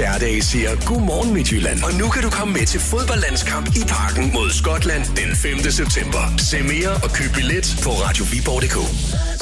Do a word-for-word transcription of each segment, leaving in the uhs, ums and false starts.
hverdage siger Godmorgen Midtjylland. Og nu kan du komme med til fodboldlandskamp i Parken mod Skotland den femte september. Se mere og køb billet på radio viborg punktum d k.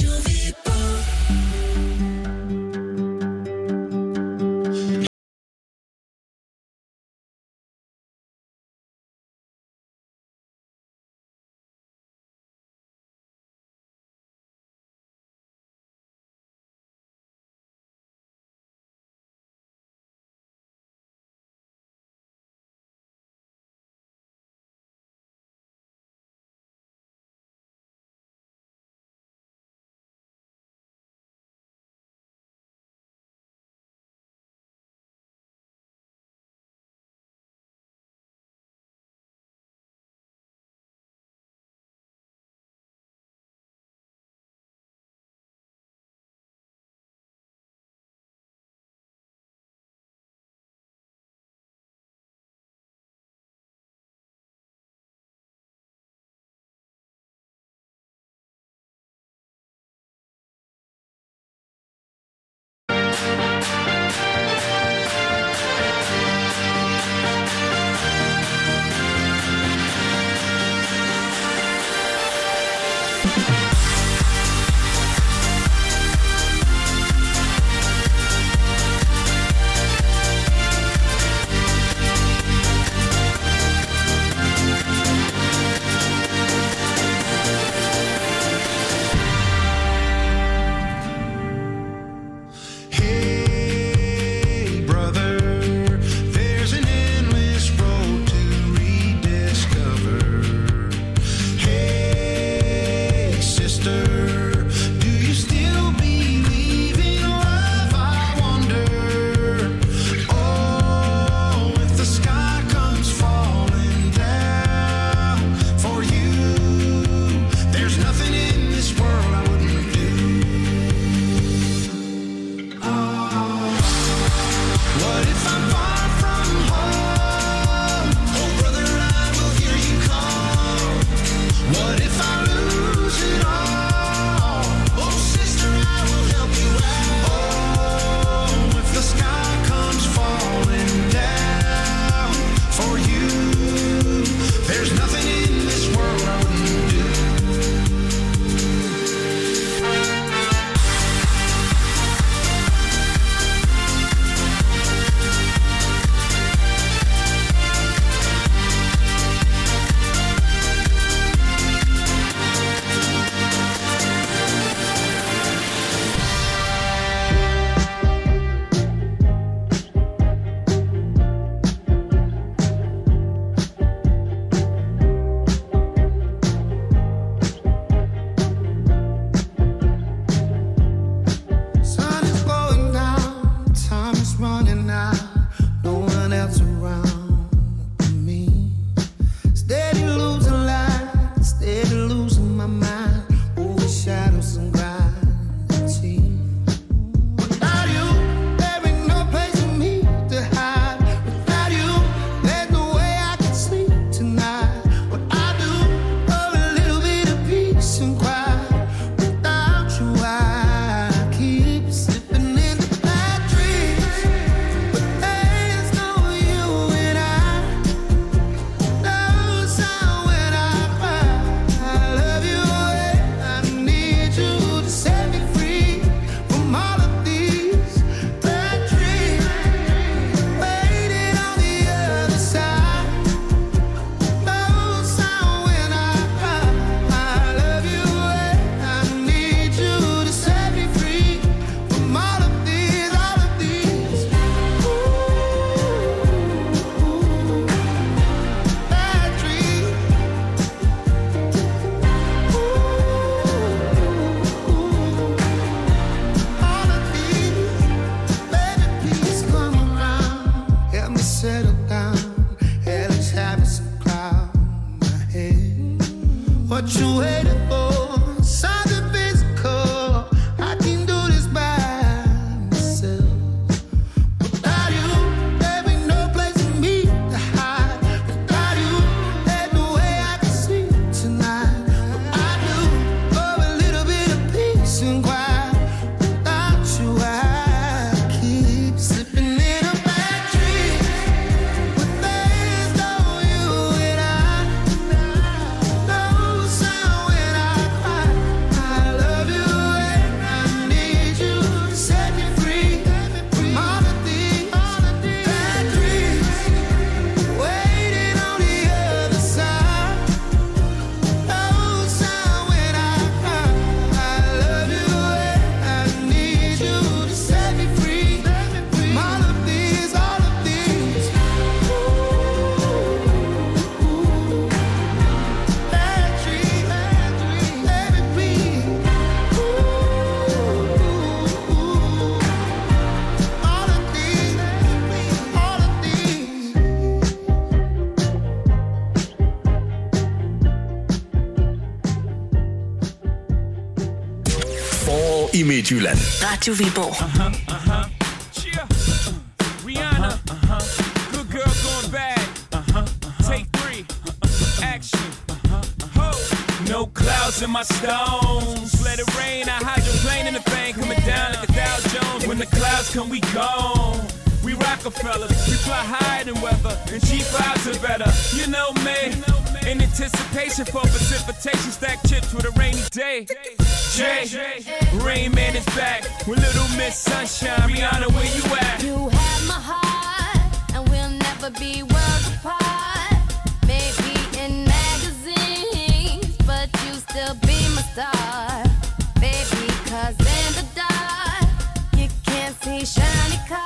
Midtjylland. Radio Viborg. Uh-huh, uh-huh. Cheer. Uh, Rihanna. Uh-huh. Good girl going bad. Uh-huh, uh-huh. Take three. Uh-huh. Action. Uh-huh, uh-huh. No clouds in my stones. Let it rain. I hydroplane in the bank. Coming down like a Dow Jones. When the clouds come, we gone. We Rockefellers, we fly higher than weather, and cheap vibes are better. You know me, in anticipation for precipitation, stack chips with a rainy day. Jay, Rain Man is back with Little Miss Sunshine. Rihanna, where you at? You have my heart, and we'll never be worlds apart. Maybe in magazines, but you still be my star. Baby, cause in the dark, you can't see shiny cars.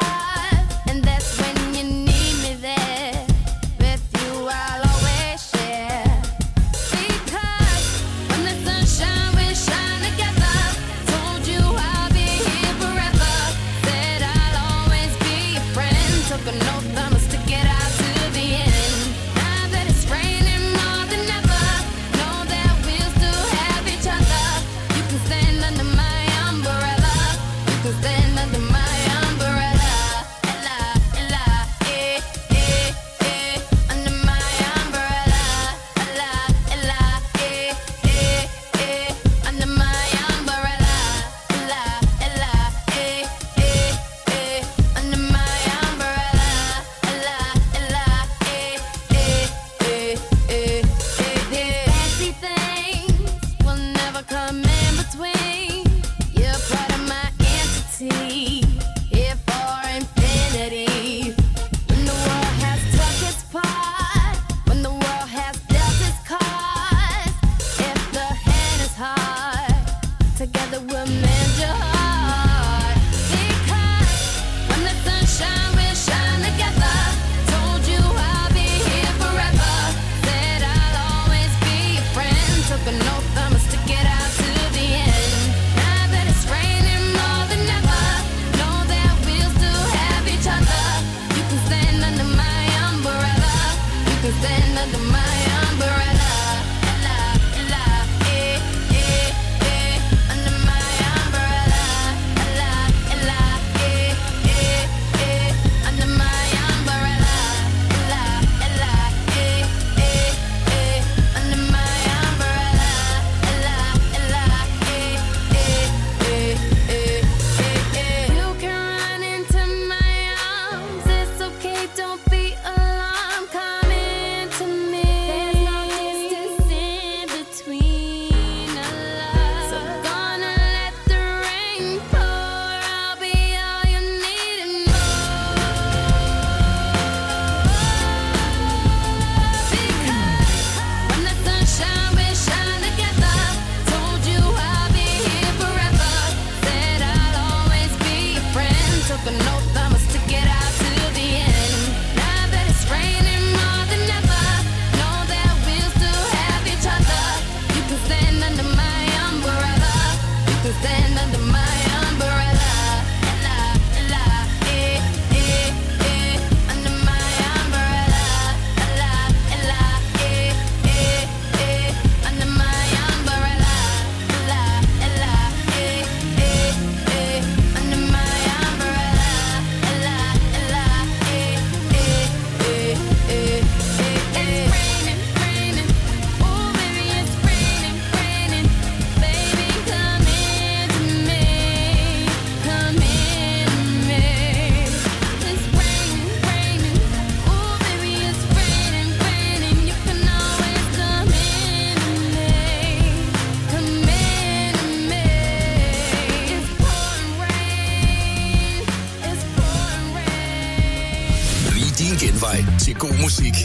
genvej til god musik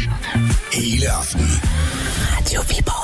hele aftenen. Radio Viborg.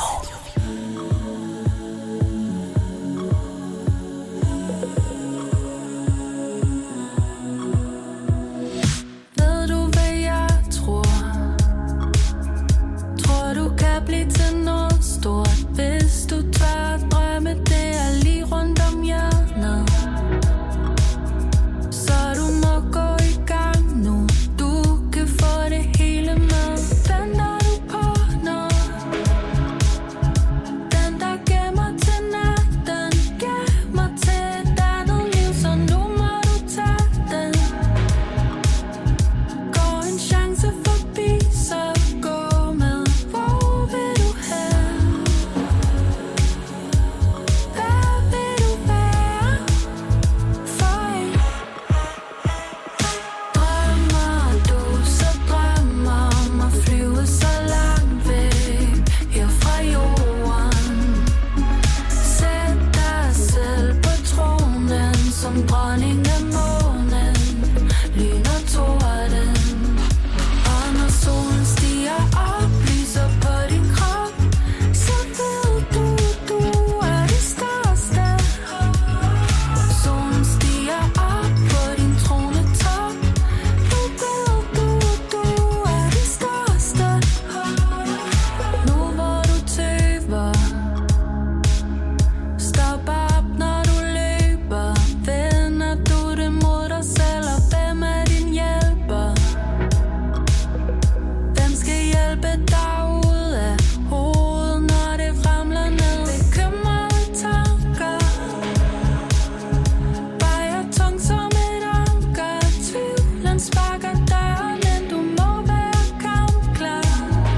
sparker døren, men du må være kampklar.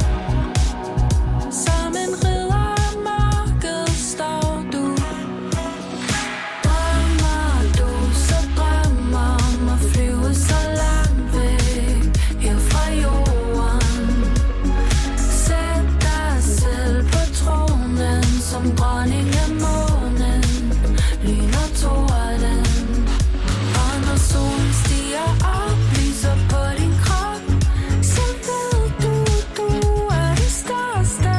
Som en ridder af mørket står du. Drømmer du, så drømmer om at flyve så langt væk her fra jorden. Sæt dig selv på tronen som dronning af månen. Lyn og torden. Og når solen stiger op, lyser på din krop, så ved du, du er det største.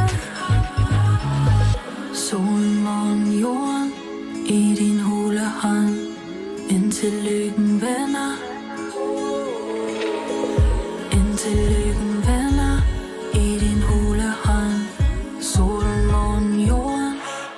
Solen, månen, jorden i din hulehånd, indtil lykken vender. Indtil lykken vender i din hulehånd. Solen, månen, jorden.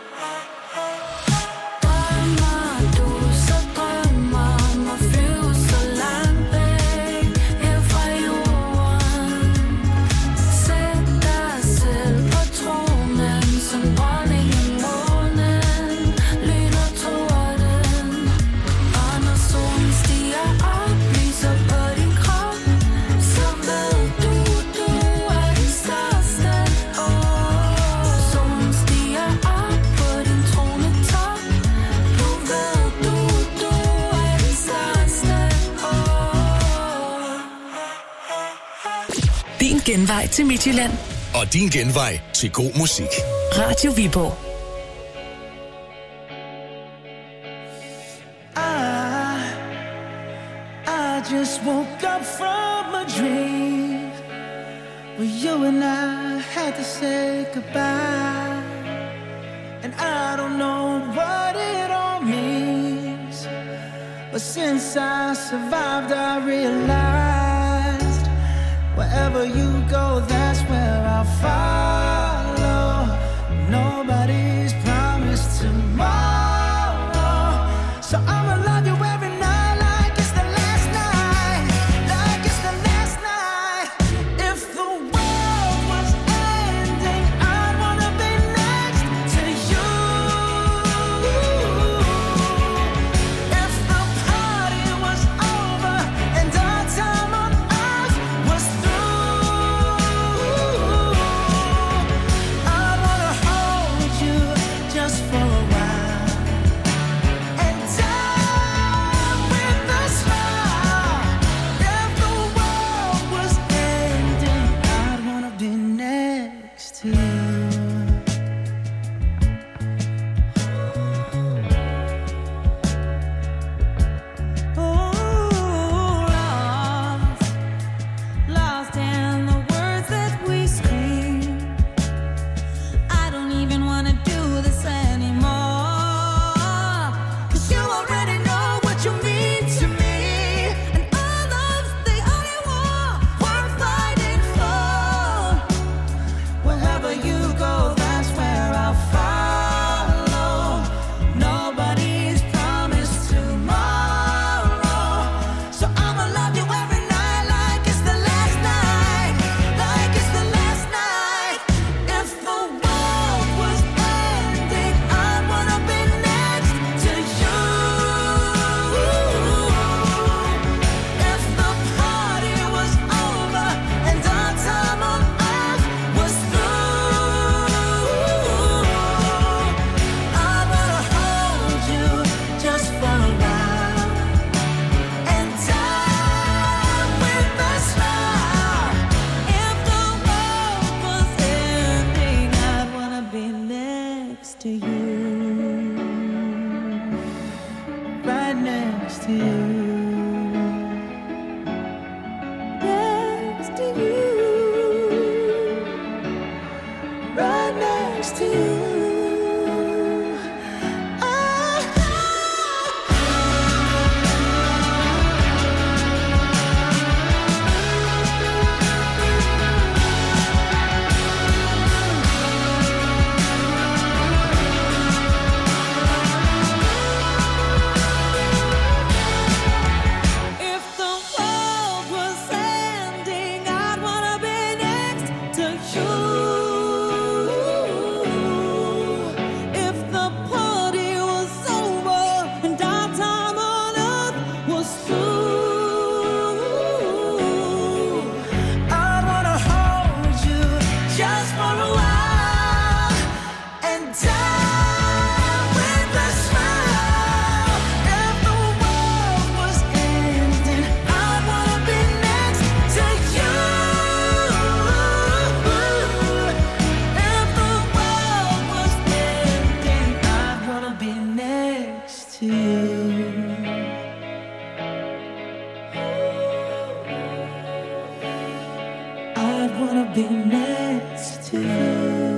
Drømmer du, så drømmer om at flyve så langt væk her fra jorden. Sæt dig selv på tronen som dronning af månen. Lyn og torden. Og når solen stiger op, lyser på din krop, så ved du, du er det største. Åh, solen stiger op på din tronetop. Nu ved du, du er det største. Åh. Din genvej til Midtjylland. Og din genvej til god musik. Radio Viborg. I, I just woke up from a dream where you and I had to say goodbye. And I don't know what it all means, but since I survived, I realized wherever you go, that's where I'll follow. Nobody's promised tomorrow, so I'ma love you every night like it's the last night, like it's the last night. If the world was ending, I'd wanna be next to you. If the party was over and our time on earth was through, I'd wanna hold you just for a while and die with a smile. If the world was ending, I'd wanna be next to you. Oh, lost, lost in the words that we scream. I don't even wanna do this anymore, 'cause you already know what you mean to me, and our love's the only war worth fighting for. Wherever you go, that's where I'll follow. Nobody's promised tomorrow, so I'ma love you every night like it's the last night, like it's the last night. If the world was ending, I'd wanna be next to you. If the party was over and our time on earth was through, I'd wanna hold you just for a while and die with a smile. If the world was ending, I'd wanna be next to you, right next to you, next to you, right next to you. If the world was ending, I'd wanna wanna be next to you.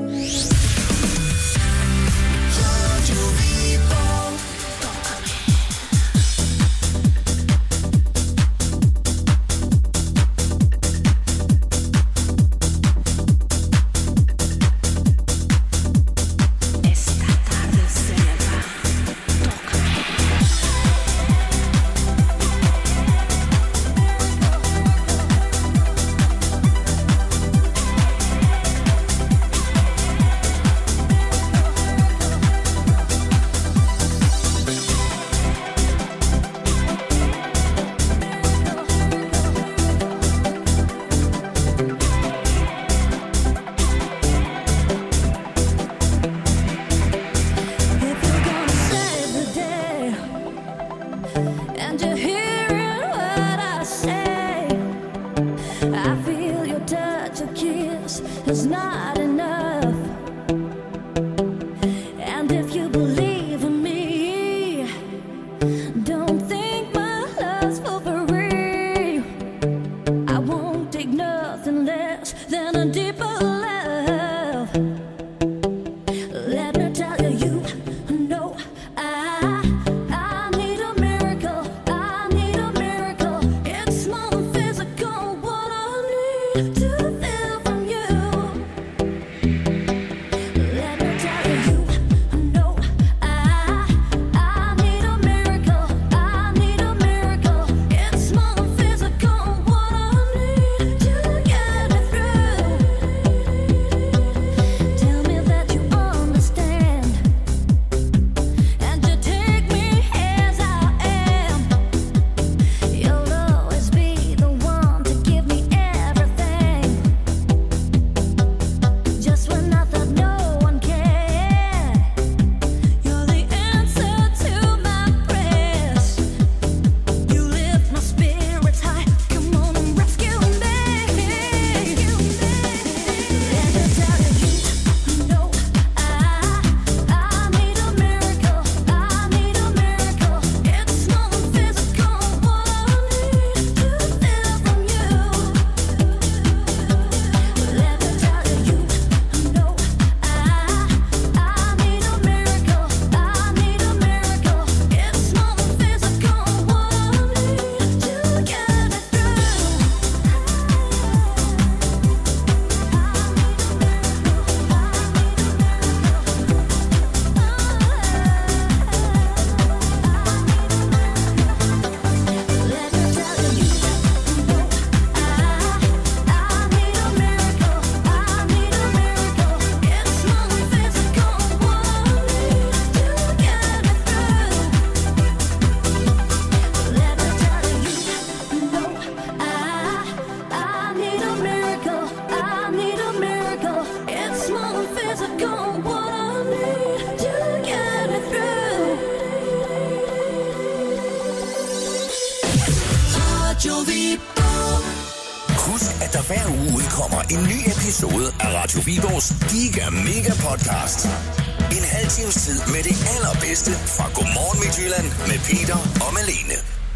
Husk, at der hver uge udkommer en ny episode af Radio Viborgs Giga Mega Podcast. En halv times tid med det allerbedste fra Godmorgen Midtjylland med Peter og Malene.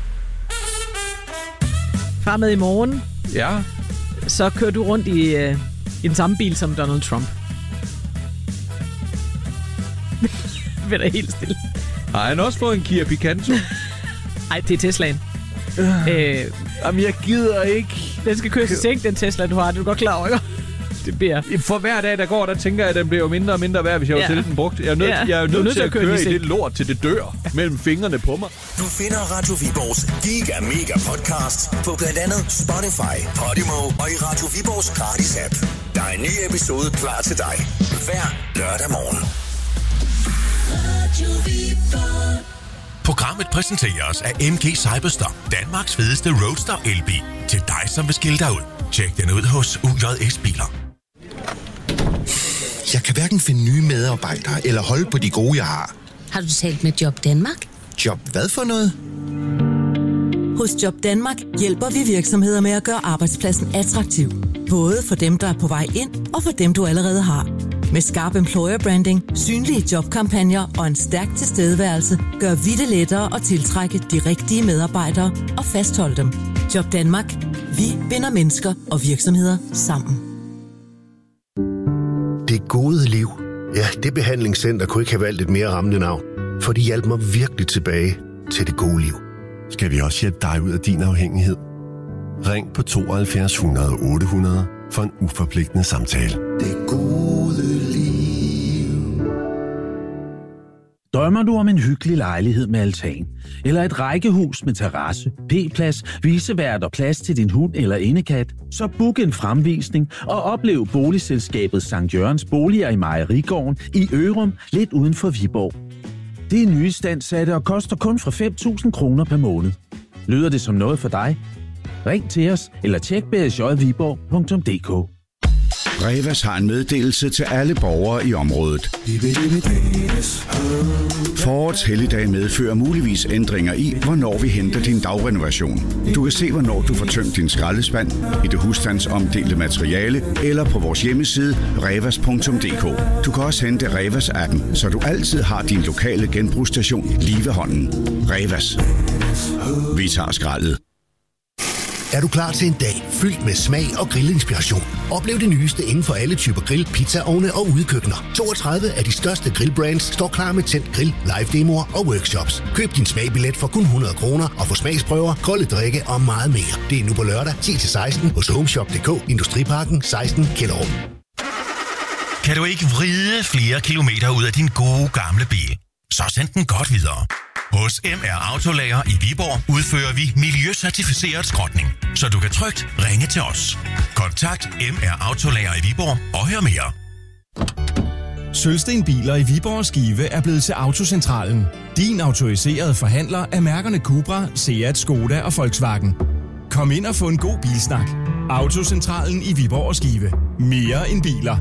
Fra med i morgen, Ja. så kører du rundt i, øh, i den samme bil som Donald Trump. Vil da helt stille. Har han også fået en Kia Picanto? Ej, det er Teslaen. Øh, øh, Jamen, jeg gider ikke. den skal køres i sænk, den Tesla, du har. Det er du godt klar over, ikke? Det bliver... For hver dag, der går, der tænker jeg, at den bliver mindre og mindre værd, hvis jeg var Ja. til den brugt. Jeg er nødt, Ja. jeg er Du er nødt til at køre, den i sænk. det lort, til det dør mellem fingrene på mig. Du finder Radio Viborgs Giga Mega Podcast på blandt andet Spotify, Podimo og i Radio Viborgs gratis app. Der er en ny episode klar til dig hver lørdag morgen. Radio Viborg. Programmet præsenteres af M G Cyberstop, Danmarks fedeste roadster elbil. Til dig, som vil skille dig ud. Tjek den ud hos U J S Biler. Jeg kan hverken finde nye medarbejdere eller holde på de gode, jeg har. Har du talt med Job Danmark? Job hvad for noget? Hos Job Danmark hjælper vi virksomheder med at gøre arbejdspladsen attraktiv. Både for dem, der er på vej ind, og for dem, du allerede har. Med skarp employer branding, synlige jobkampagner og en stærk tilstedeværelse, gør vi det lettere at tiltrække de rigtige medarbejdere og fastholde dem. Job Danmark. Vi binder mennesker og virksomheder sammen. Det gode liv. Ja, det behandlingscenter kunne ikke have valgt et mere rammende navn. For de hjalp mig virkelig tilbage til det gode liv. Skal vi også hjælpe dig ud af din afhængighed? Ring på tooghalvfjerds hundrede otte hundrede for en uforpligtende samtale. Det gode liv. Drømmer du om en hyggelig lejlighed med altan? Eller et rækkehus med terrasse, p-plads, visevært og plads til din hund eller indekat? Så book en fremvisning og oplev boligselskabet Sankt Jørgens Boliger i Mejerigården i Ørum, lidt uden for Viborg. Det er nyistandssatte og koster kun fra fem tusind kroner per måned. Lyder det som noget for dig? Ring til os eller tjek b s j viborg punktum d k. Revas har en meddelelse til alle borgere i området. Forårets helligdag medfører muligvis ændringer i, hvornår vi henter din dagrenovation. Du kan se, hvornår du får tømt din skraldespand i det husstandsomdelte materiale eller på vores hjemmeside revas punktum d k. Du kan også hente Revas-appen, så du altid har din lokale genbrugsstation lige ved hånden. Revas. Vi tager skraldet. Er du klar til en dag fyldt med smag og grillinspiration? Oplev det nyeste inden for alle typer grill, pizzaovne og udekøkkener. toogtredive af de største grillbrands står klar med tændt grill, live-demoer og workshops. Køb din smagbillet for kun hundrede kroner og få smagsprøver, kolde drikke og meget mere. Det er nu på lørdag ti til seksten hos homeshop punktum d k, Industriparken seksten Kjellerup. Kan du ikke vride flere kilometer ud af din gode gamle bil? Så send den godt videre. Hos M R Autolager i Viborg udfører vi miljøcertificeret skrotning, så du kan trygt ringe til os. Kontakt M R Autolager i Viborg og hør mere. Sølvsten Biler i Viborg og Skive er blevet til Autocentralen. Din autoriserede forhandler af mærkerne Cupra, Seat, Skoda og Volkswagen. Kom ind og få en god bilsnak. Autocentralen i Viborg og Skive. Mere end biler.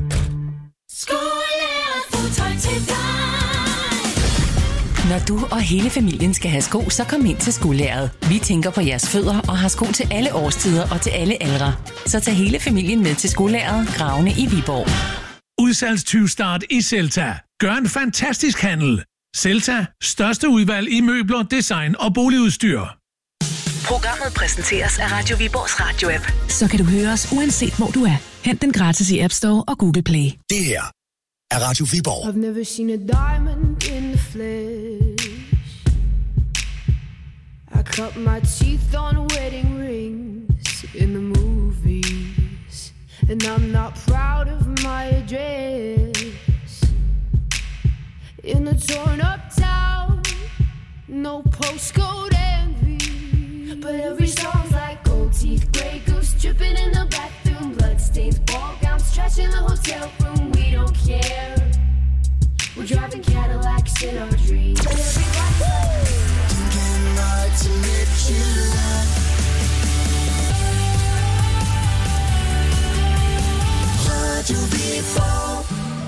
Når du og hele familien skal have sko, så kom ind til Skolæret. Vi tænker på jeres fødder og har sko til alle årstider og til alle aldre. Så tag hele familien med til Skolæret, Gravene i Viborg. Udsalgstyvstart i Celta. Gør en fantastisk handel. Celta. Største udvalg i møbler, design og boligudstyr. Programmet præsenteres af Radio Viborgs radio-app. Så kan du høre os uanset hvor du er. Hent den gratis i App Store og Google Play. Det her er Radio Viborg. I've never seen a diamond in the flesh. I cut my teeth on wedding rings in the movies, and I'm not proud of my address. In a torn up town, no postcode envy, but every song's like gold teeth, grey goose dripping in the bathroom, bloodstains, ball gowns, trash in the hotel room. We don't care. We're driving Cadillacs in our dreams. But everybody's getting right to Midtjylland. Radio Viborg.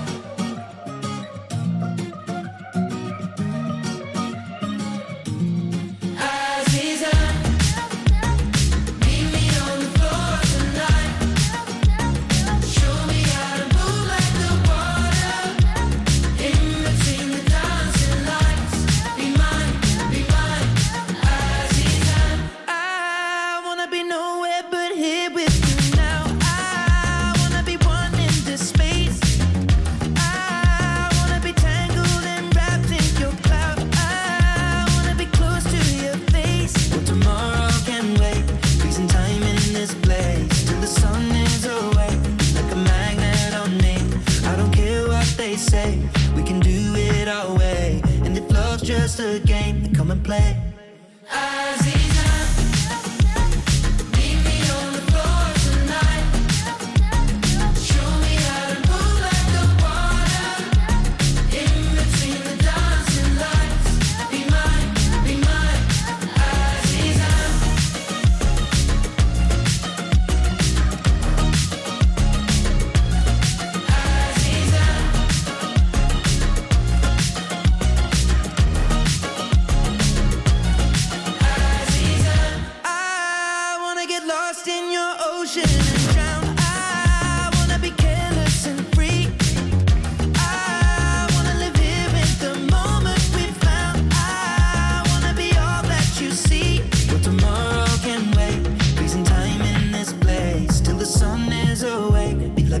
Just a game, then come and play.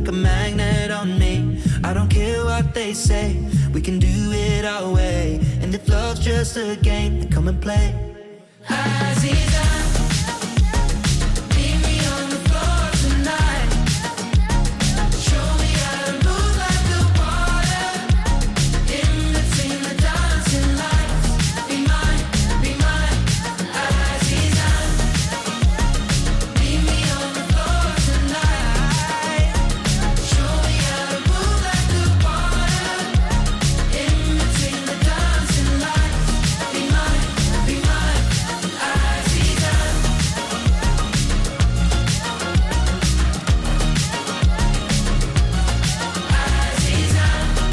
like a magnet on me. I don't care what they say, we can do it our way. And if love's just a game, then come and play. Aziza, meet me on the floor tonight. Show me how to move like the water in between the dancing lights. Be mine, be mine, Aziza. Meet me on the floor tonight. Show me how to move like the water in between the dancing lights. Be mine, be mine, Aziza. Aziza.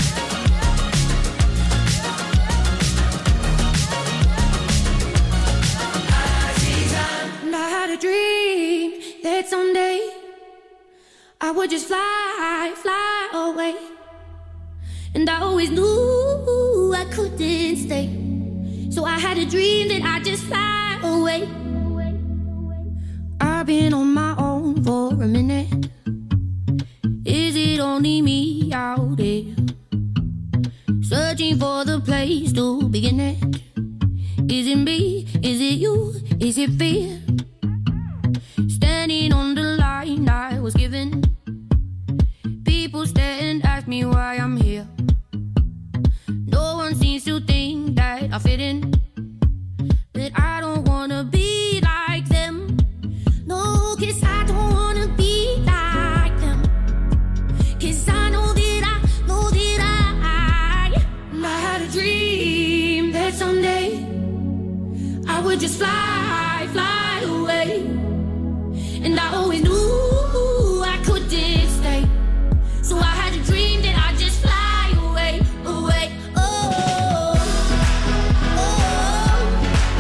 Aziza. And I had a dream that someday I would just fly, fly away. And I always knew I couldn't stay. So I had a dream that I'd just fly away. I've been on my own for a minute. Is it only me out there? Searching for the place to begin it. Is it me? Is it you? Is it fear? Standing on the line I was given. People stare and ask me why I'm here. No one seems to think that I fit in. But I don't wanna be like them. No, 'cause I don't wanna be like them. 'Cause I know that I, know that I, and I had a dream that someday I would just fly, fly away. And I always knew I couldn't stay. So I had a dream that I'd just fly away, away. Oh, oh, oh,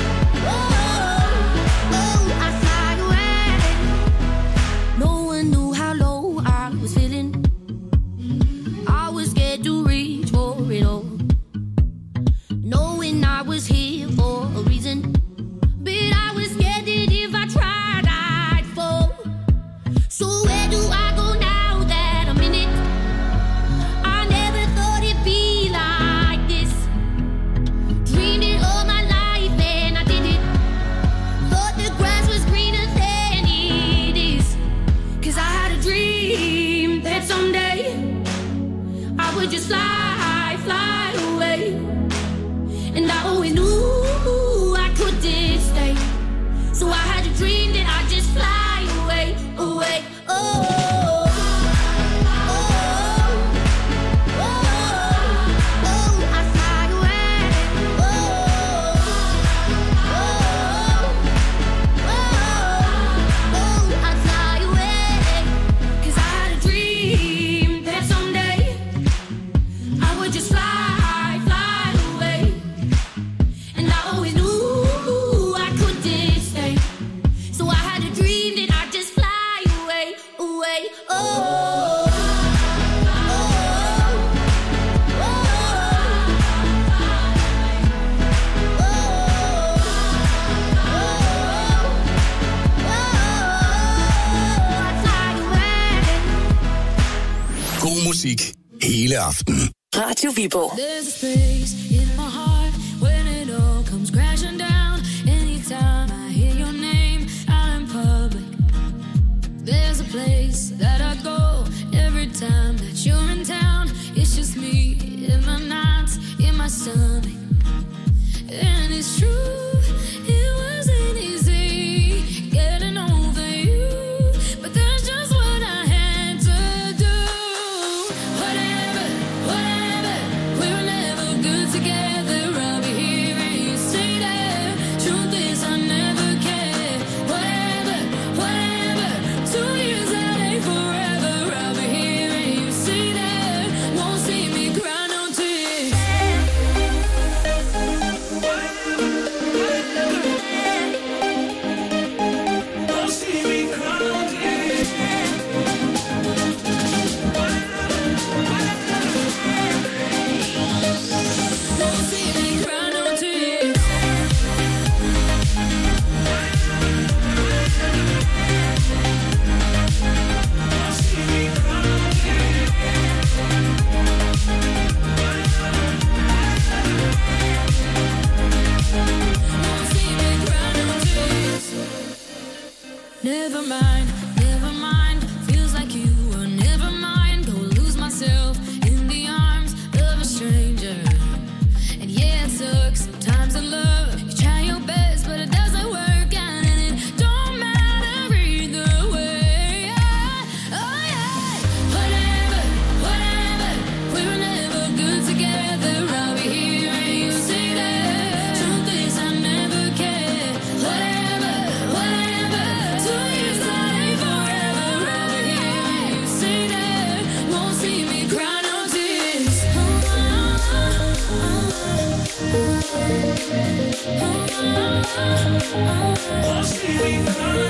oh, I fly away. No one knew how low I was feeling. I was scared to reach for it all, knowing I was here for a reason. But I was scared that if I tried, I'd fall. So where do I go now that I'm in it? I never thought it'd be like this. Dreamed it all my life and I did it. Thought the grass was greener than it is. 'Cause I had a dream that someday I would just fly, fly away. And I always knew I couldn't stay. So I had a dream that I'd just fly away, away. Oh, oh, oh, oh, I fly away. Oh, oh, oh, oh, I fly away. 'Cause I had a dream that someday I would just fly, fly away. And I always knew I couldn't stay. So I had a dream that I'd just fly away, away. Oh, oh, oh, I fly away. God musik hele aften. Radio Viborg. There's a space in my heart when it all comes crashing down. Anytime I hear your name out in public, there's a place that I go every time that you're in town. It's just me in my nights, in my stomach. And it's true, it wasn't easy getting over you, but that's just what I had to do. Whatever, whatever, we were never good together. I'll be here and you stay there. Truth is I never cared. Whatever, whatever, two years out ain't forever. I'll be here and you stay there. Won't see me cry no tears. Won't see me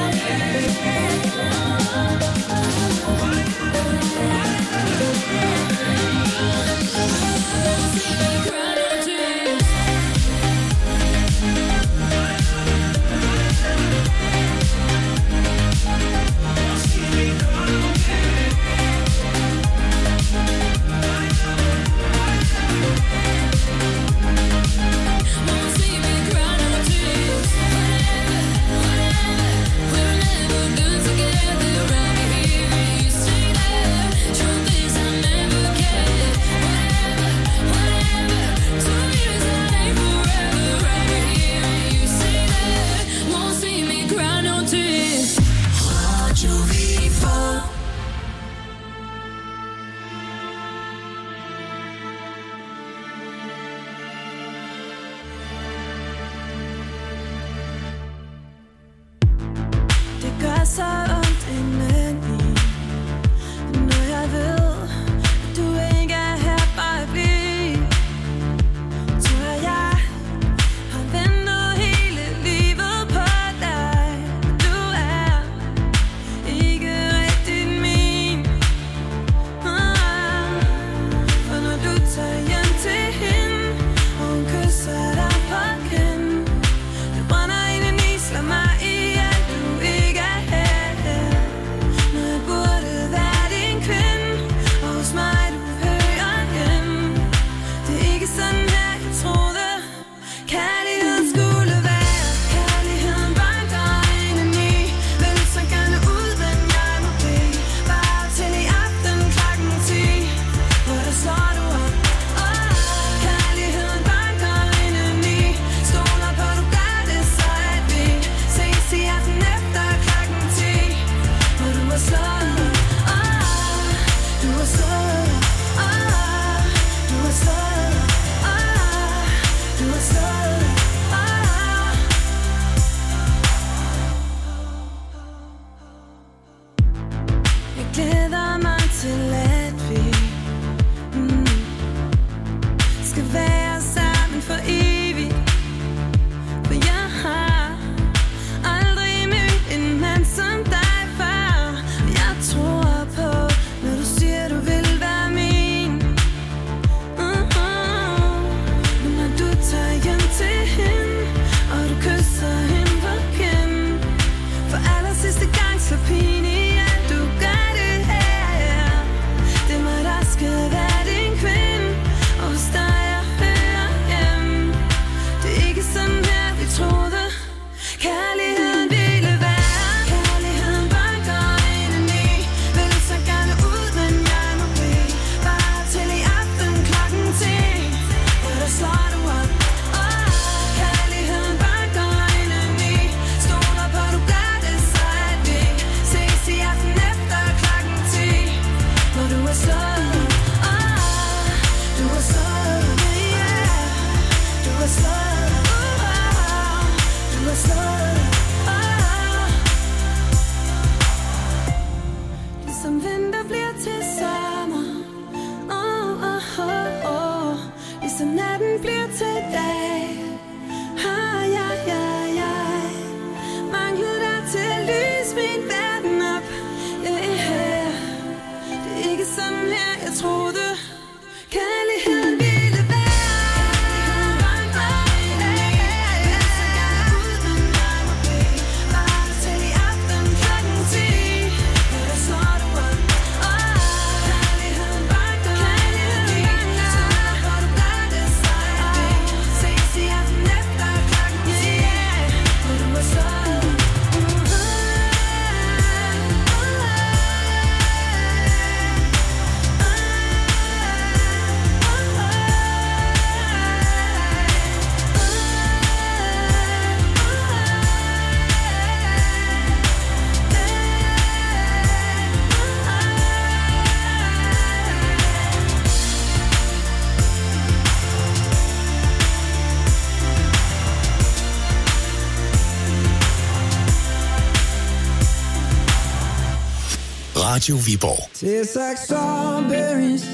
Radio Viborg. Tastes like strawberries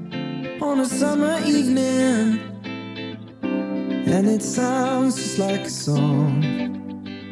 on a summer evening, and it sounds just like a song.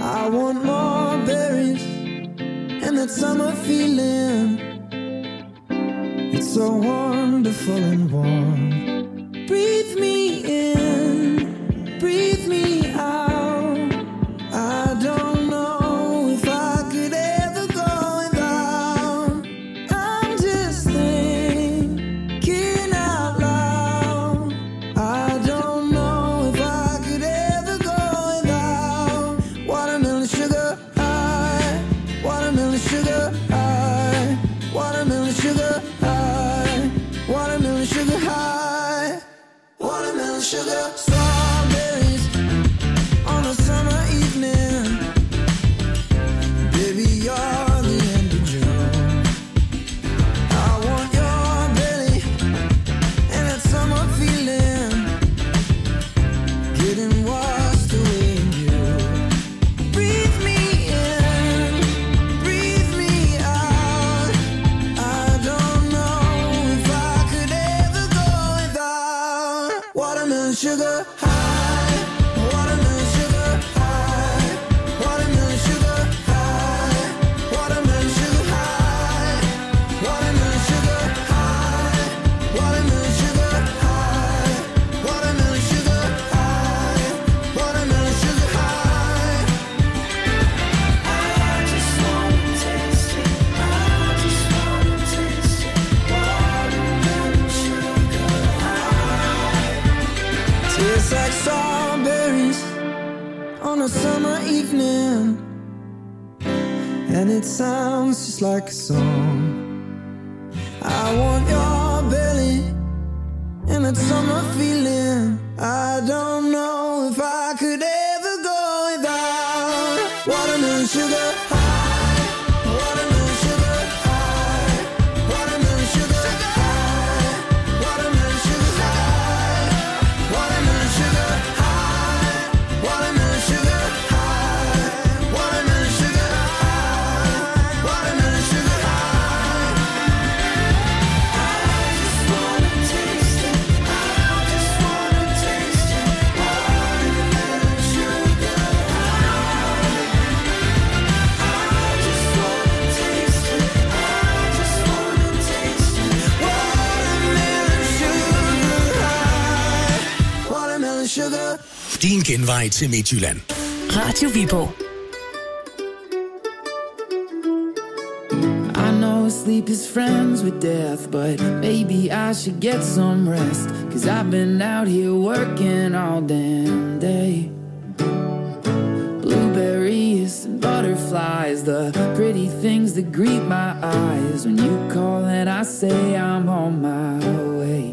I want more berries and that summer feeling. It's so wonderful and warm. Breathe me in, breathe me out. I don't know if I could ever go without. I'm just thinking out loud. I don't know if I could ever go without. Watermelon sugar high, watermelon sugar high, watermelon sugar high, watermelon sugar high, watermelon sugar. Strawberries on a summer evening. Baby, you're the end of June. I want your belly and that summer feeling, getting washed away in you. Breathe me in, breathe me out. I don't know if I could ever go without. Watermelon sugar high, watermelon sugar high, watermelon sugar high, watermelon sugar high, watermelon sugar high, watermelon sugar high, watermelon sugar high, watermelon sugar high. I just wanna taste it, I just wanna taste it, watermelon sugar high. Tastes like strawberries on a summer evening, and it sounds just like a song. I want your belly and that summer feeling. I don't know if I could ever go without. Watermelon sugar high, watermelon sugar high, watermelon sugar high, watermelon sugar high, watermelon sugar high, watermelon sugar high, watermelon sugar high, watermelon sugar high. I just wanna taste it, I just wanna taste it, watermelon sugar high. I just wanna taste it, I just wanna taste it, watermelon sugar high, watermelon sugar. Din genvej til Midtjylland. Radio Viborg. I know sleep is friends with death, but maybe I should get some rest. Cause I've been out here working all damn day. Blueberries and butterflies, the pretty things that greet my eyes. When you call and I say I'm on my way.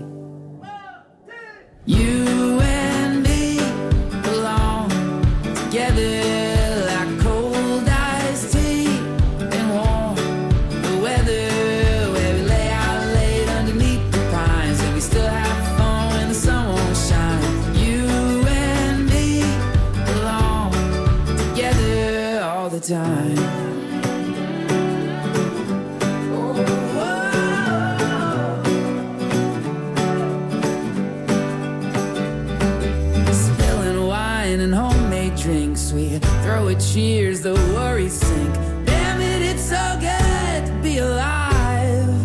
You and me belong together like cold iced tea and warm the weather, where we lay out late underneath the pines, and we still have fun when the sun won't shine. You and me belong together all the time. Spilling wine and homemade drinks, we throw a cheers, the worries sink. Damn it, it's so good to be alive.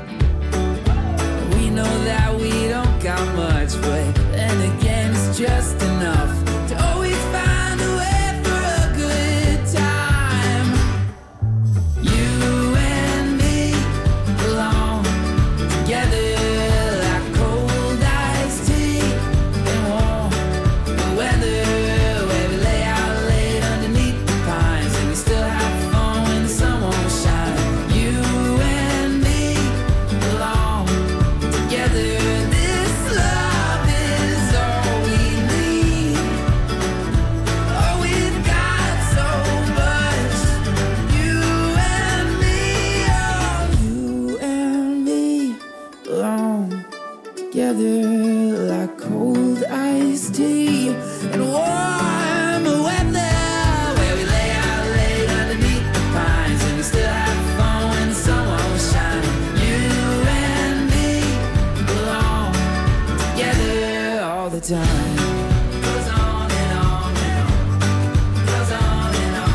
We know that we don't got much, but then again it's just enough to always find a way for a good time. You and me belong together like cold iced tea and warm the weather, where we lay out late underneath the pines, and we still have fun when the sun won't shine. You and me belong together. This love is all we need. Oh, we've got so much. You and me, oh, you and me belong together like cold iced tea and warm weather, where we lay out late underneath the pines, and we still have fun when the sun won't shine. You and me belong together all the time. Goes on and on and on. Goes on and on.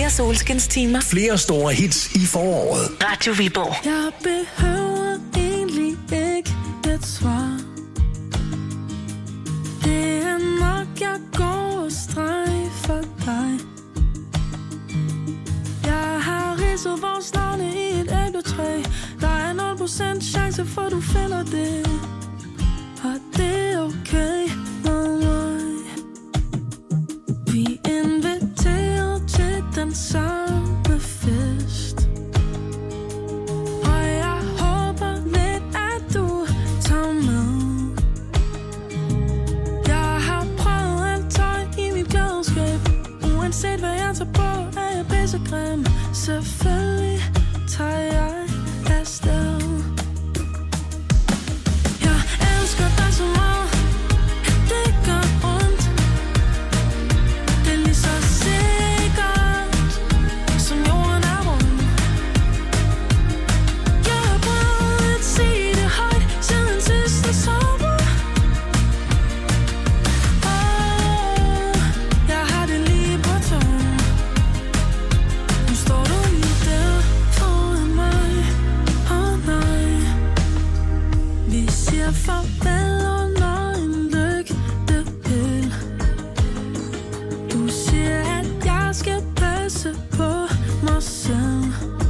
flere solskinstimer. Flere store hits i foråret. Radio Viborg. Jeg behøver egentlig ikke et svar. Det er nok, jeg går og strejfer dig. Jeg har ridset vores navne i et æbletræ. Der er nul procent chance for, du finder det. Og det er okay med mig. Vi er inviteret til den samme fest. Og jeg håber lidt, at du tager med. Jeg har prøvet alt tøj i mit klædeskab. Uanset hvad jeg tager på, er jeg pissegrim. Selvfølgelig tager jeg afsted. Jeg elsker dig så meget, at det gør ondt. Det er lige så sikkert, som jorden er rund. Jeg har prøvet at sige det højt siden sidste sommer. Åh, jeg har det lige på tungen. Nu står du lige der foran mig. Åh nej. Vi siger farvel under en lygtepæl. Du siger, at jeg skal passe på mig selv.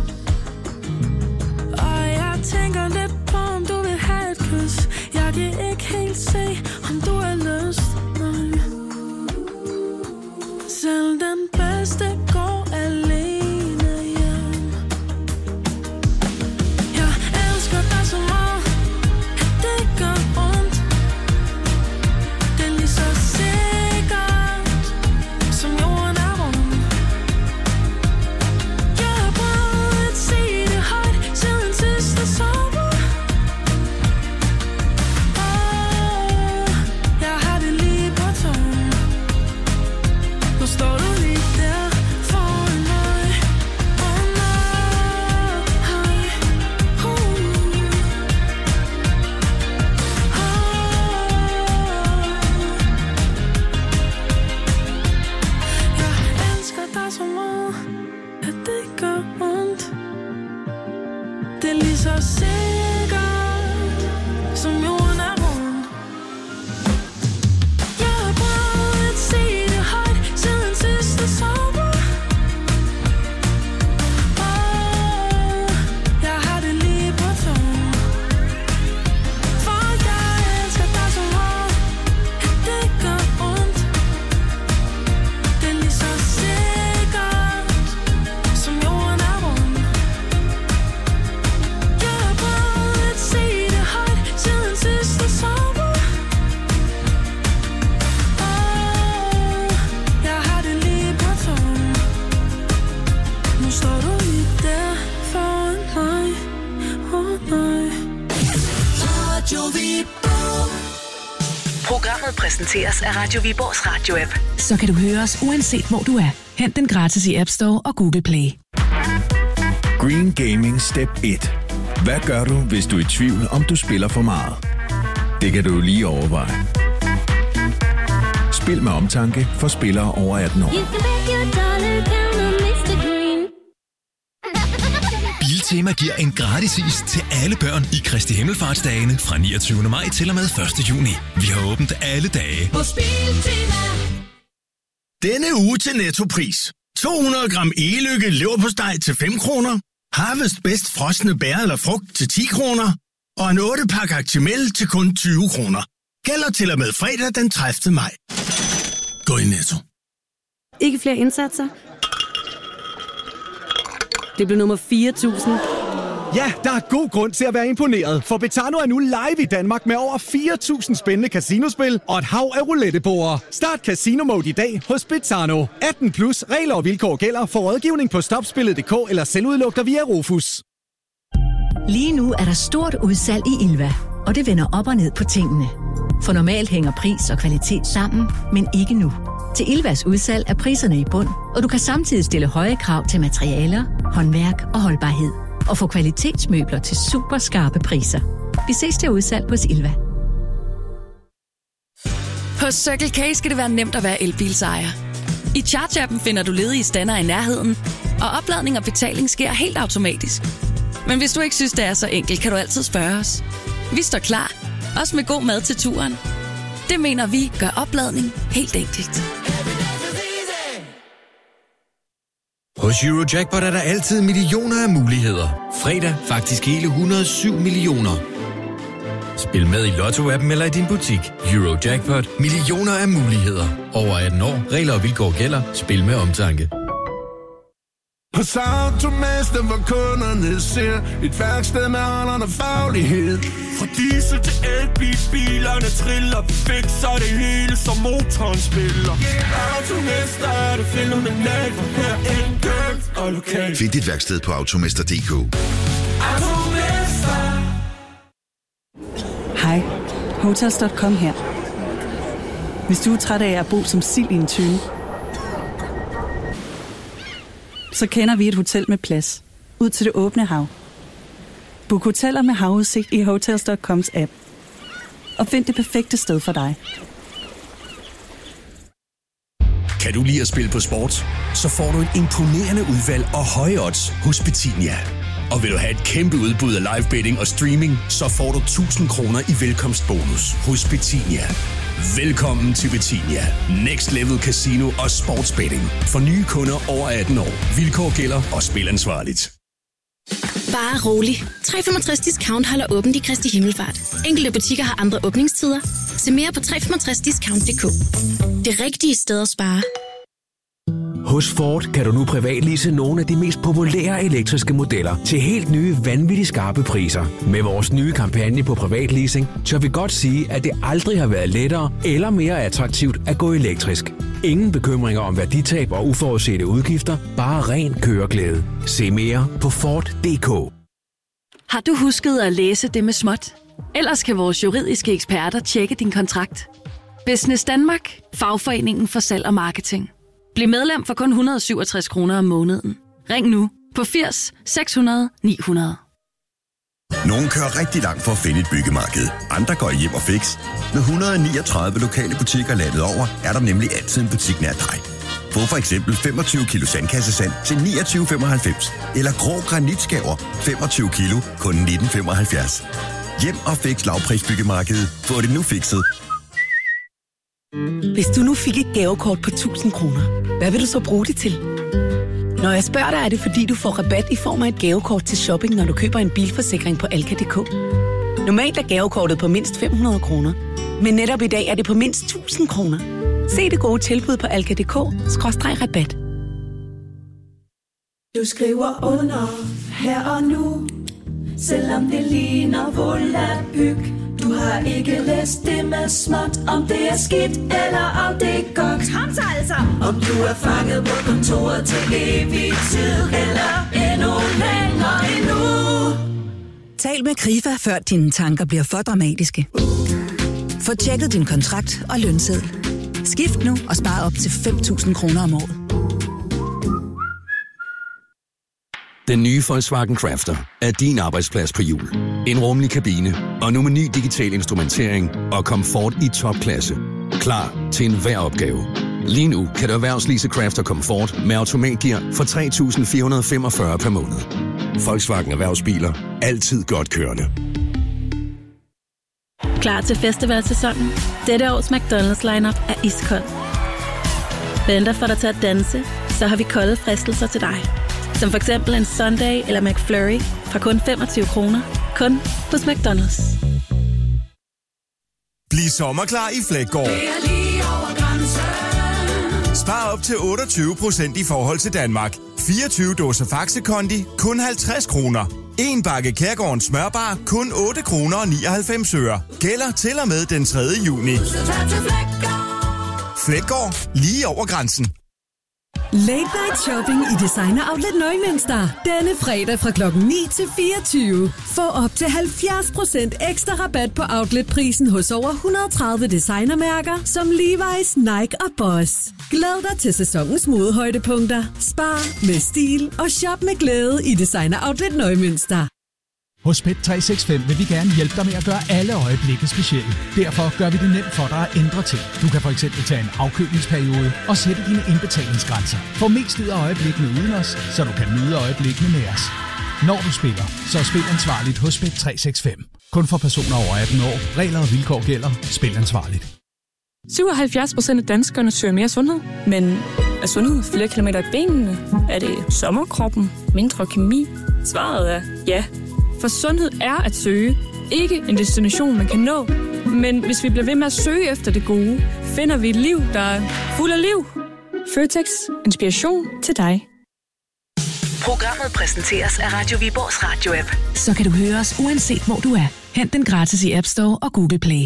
Og jeg tænker lidt på, om du vil have et kys. Jeg kan ikke helt se, om du har lyst. Nej. Selv den bedste går alene hjem. Jeg elsker dig så meget, at det gør ondt. Det er lige så sikkert, som jorden er rund. Jeg har prøvet at sige det højt siden sidste sommer. Åh, jeg har det lige på tungen. Nu står du lige der foran mig. Åh nej, uh. Jeg elsker dig så meget, at det gør ondt. Det er lige så sikkert, som jorden er rund. Jeg har prøvet at sige det højt siden sidste sommer. Åh, jeg har det lige på tungen. For jeg elsker dig så meget, at det gør ondt. Det er lige så sikkert, som jorden er rund. Jeg har prøvet at sige det højt siden sidste sommer. Åh, jeg har det lige på tungen. Nu står du lige der foran mig. Åh nej. Radio Viborg. Programmet præsenteres af Radio Viborgs radio-app. Så kan du høre os uanset hvor du er. Hent den gratis i App Store og Google Play. Green Gaming Step et. Hvad gør du, hvis du er i tvivl, om du spiller for meget? Det kan du lige overveje. Spil med omtanke for spillere over atten år. Biltema giver en gratis is til alle børn i Kristi Himmelfartsdagene fra niogtyvende maj til og med første juni. Vi har åbent alle dage. Denne uge til Nettopris. to hundrede gram e-lykke leverpostej til fem kroner. Harvest Best frosne bær eller frugt til ti kroner. Og en otte pakke Actimel til kun tyve kroner. Gælder til og med fredag den tredivte maj. Gå i Netto. Ikke flere indsatser? Det blev nummer fire tusind. Ja, der er god grund til at være imponeret, for Betano er nu live i Danmark med over fire tusind spændende casinospil og et hav af rouletteborde. Start Casino Mode i dag hos Betano. atten plus, regler og vilkår gælder. For rådgivning på stopspillet punktum d k eller selvudluk dig via Rofus. Lige nu er der stort udsalg i Ilva, og det vender op og ned på tingene. For normalt hænger pris og kvalitet sammen, men ikke nu. Til Ilvas udsalg er priserne i bund, og du kan samtidig stille høje krav til materialer, håndværk og holdbarhed. Og få kvalitetsmøbler til super skarpe priser. Vi ses til udsalg hos Ilva. Hos Circle K skal det være nemt at være elbilsejer. I Charge-appen finder du ledige stander i nærheden, og opladning og betaling sker helt automatisk. Men hvis du ikke synes, det er så enkelt, kan du altid spørge os. Vi står klar, også med god mad til turen. Det mener vi gør opladning helt enkelt. Hos Eurojackpot er der altid millioner af muligheder. Fredag faktisk hele et hundrede og syv millioner. Spil med i Lotto-appen eller i din butik. Eurojackpot. Millioner af muligheder. Over atten år. Regler og vilkår gælder. Spil med omtanke. Hos Automester, hvor kunderne ser et værksted med holderne faglighed. Fra diesel til elbil, bilerne triller, fikser det hele, som motoren spiller. Yeah. Automester er det fænomenalt, for her enkelt og lokalt. Find dit værksted på automester punktum d k. Automester. Hej, Hotels punktum com her. Hvis du er træt af at bo som sild i en tønde, så kender vi et hotel med plads ud til det åbne hav. Book hoteller med havudsigt i Hotels punktum coms app. Og find det perfekte sted for dig. Kan du lide at spille på sport? Så får du et imponerende udvalg og høje odds hos Betinia. Og vil du have et kæmpe udbud af live betting og streaming, så får du tusind kroner i velkomstbonus hos Betinia. Velkommen til Betinia. Next Level Casino og Sportsbetting. For nye kunder over atten år. Vilkår gælder og spil ansvarligt. Bare rolig. tre komma femogtres discount holder åbent i Kristi Himmelfart. Enkelte butikker har andre åbningstider. Se mere på tre komma femogtres discount punktum d k. Det rigtige sted at spare. Hos Ford kan du nu privatlease nogle af de mest populære elektriske modeller til helt nye, vanvittigt skarpe priser. Med vores nye kampagne på privatleasing, tør vi godt sige, at det aldrig har været lettere eller mere attraktivt at gå elektrisk. Ingen bekymringer om værditab og uforudsete udgifter, bare ren køreglæde. Se mere på Ford punktum d k. Har du husket at læse det med småt? Ellers kan vores juridiske eksperter tjekke din kontrakt. Business Danmark, fagforeningen for salg og marketing. Bliv medlem for kun et hundrede og syvogtres kroner om måneden. Ring nu på firs seks hundrede ni hundrede. Nogle kører rigtig langt for at finde et byggemarked. Andre går hjem og fix. Med et hundrede og niogtredive lokale butikker landet over, er der nemlig altid en butik nær dig. Få for eksempel femogtyve kilo sandkassesand til niogtyve femoghalvfems. Eller grå granitskaver femogtyve kilo kun nitten femoghalvfjerds. Hjem og fix lavprisbyggemarkedet. Få det nu fikset. Hvis du nu fik et gavekort på tusind kroner, hvad vil du så bruge det til? Når jeg spørger dig, er det fordi, du får rabat i form af et gavekort til shopping, når du køber en bilforsikring på Alka punktum d k. Normalt er gavekortet på mindst fem hundrede kroner, men netop i dag er det på mindst tusind kroner. Se det gode tilbud på alka punktum d k skråstreg rabat. Du skriver under her og nu, selvom det ligner volapyk. Du har ikke læst det med småt, om det er skidt eller om det er godt. Kom så altså! Om du er fanget på kontoret til evig tid, eller endnu længere endnu. Tal med Krifa, før dine tanker bliver for dramatiske. Få tjekket din kontrakt og lønseddel. Skift nu og spar op til fem tusind kroner om året. Den nye Volkswagen Crafter er din arbejdsplads på hjul. En rummelig kabine og nu med ny digital instrumentering og komfort i topklasse. Klar til enhver opgave. Lige nu kan du erhvervslease Crafter Comfort med automatgear for tre tusind fire hundrede og femogfyrre per måned. Volkswagen Erhvervsbiler. Altid godt kørende. Klar til festivalsæsonen? Dette års McDonald's lineup er iskold. Venter for dig til at danse, så har vi kolde fristelser til dig. Som for eksempel en Sunday eller McFlurry fra kun femogtyve kroner. Kun hos McDonald's. Bliv sommerklar i Fleggaard. Spar op til otteogtyve procent i forhold til Danmark. fireogtyve dåser Faxe Kondi, kun halvtreds kroner. En bakke Kærgårdens smørbar, kun otte kroner og nioghalvfems øre. Gælder til og med den tredje juni. Fleggaard, lige over grænsen. Late Night Shopping i Designer Outlet Nøgmønster. Denne fredag fra klokken ni til fireogtyve. Få op til halvfjerds procent ekstra rabat på outletprisen hos over et hundrede og tredive designermærker som Levi's, Nike og Boss. Glæd dig til sæsonens modehøjdepunkter. Spar med stil og shop med glæde i Designer Outlet Nøgmønster. Hos Bet tre seks fem vil vi gerne hjælpe dig med at gøre alle øjeblikke specielle. Derfor gør vi det nemt for dig at ændre ting. Du kan for eksempel tage en afkølingsperiode og sætte dine indbetalingsgrænser. Få mest ud af øjeblikkene uden os, så du kan nyde øjeblikkene med os. Når du spiller, så spil ansvarligt hos Bet tre seks fem. Kun for personer over atten år. Regler og vilkår gælder. Spil ansvarligt. syvoghalvfjerds procent af danskerne søger mere sundhed. Men er sundhed flere kilometer i benene? Er det sommerkroppen? Mindre kemi? Svaret er ja. For sundhed er at søge. Ikke en destination, man kan nå. Men hvis vi bliver ved med at søge efter det gode, finder vi et liv, der er fuld af liv. Føtex. Inspiration til dig. Programmet præsenteres af Radio Viborgs radio-app. Så kan du høre os uanset hvor du er. Hent den gratis i App Store og Google Play.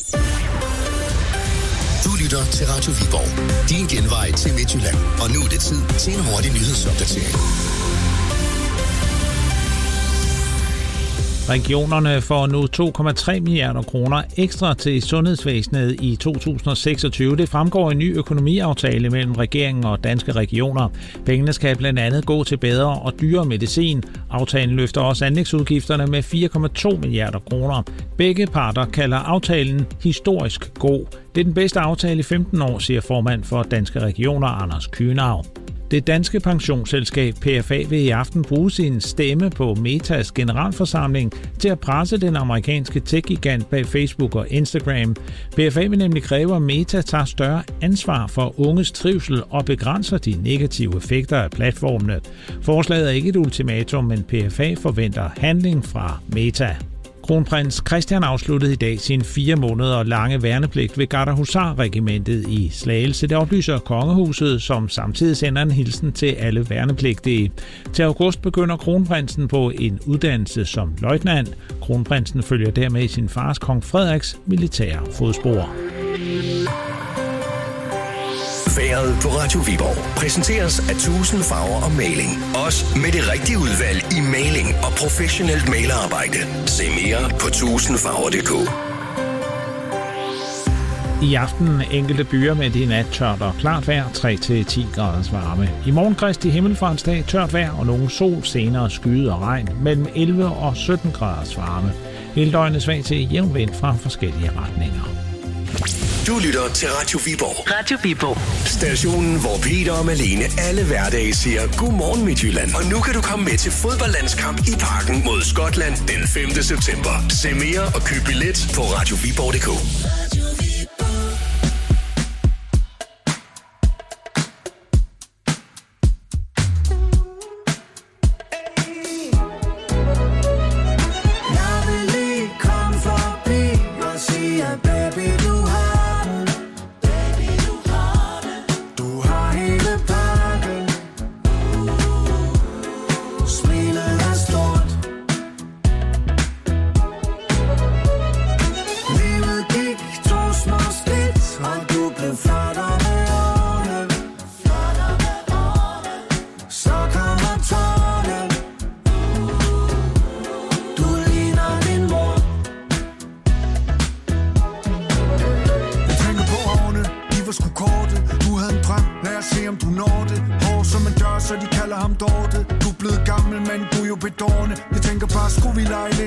Du lytter til Radio Viborg. Din genvej til Midtjylland. Og nu er det tid til en hurtig nyhedsopdatering. Regionerne får nu to komma tre milliarder kroner ekstra til sundhedsvæsenet i to tusind og seksogtyve. Det fremgår en ny økonomiaftale mellem regeringen og Danske Regioner. Pengene skal blandt andet gå til bedre og dyrere medicin. Aftalen løfter også anlægsudgifterne med fire komma to milliarder kroner. Begge parter kalder aftalen historisk god. Det er den bedste aftale i femten år, siger formand for Danske Regioner Anders Kühnau. Det danske pensionsselskab P F A vil i aften bruge sin stemme på Metas generalforsamling til at presse den amerikanske tech-gigant bag Facebook og Instagram. P F A vil nemlig kræve, at Meta tager større ansvar for unges trivsel og begrænser de negative effekter af platformene. Forslaget er ikke et ultimatum, men P F A forventer handling fra Meta. Kronprins Christian afsluttede i dag sin fire måneder lange værnepligt ved Gardehusar-regimentet i Slagelse. Det oplyser kongehuset, som samtidig sender en hilsen til alle værnepligtige. Til august begynder kronprinsen på en uddannelse som løjtnant. Kronprinsen følger dermed i sin fars kong Frederiks militære fodspor. Vejret på Radio Viborg præsenteres af tusind farver og maling. Også med det rigtige udvalg i maling og professionelt malerarbejde. Se mere på tusind farver punktum d k. I aften enkelte byer med det nat tørt og klart vejr, tre til ti graders varme. I morgen Kristi himmelfartsdag tørt vejr og nogen sol, senere skyde og regn, mellem elleve og sytten graders varme. Hele døgnet svag til jævn vind fra forskellige retninger. Du lytter til Radio Viborg. Radio Viborg. Stationen, hvor Peter og Malene alle hverdage siger godmorgen Midtjylland. Og nu kan du komme med til fodboldlandskamp i Parken mod Skotland den femte september. Se mere og køb billet på radio viborg punktum d k. Så de kalder ham Dorte. Du er blevet gammel, men du er jo bedårende. Jeg tænker bare, skulle vi lege lidt?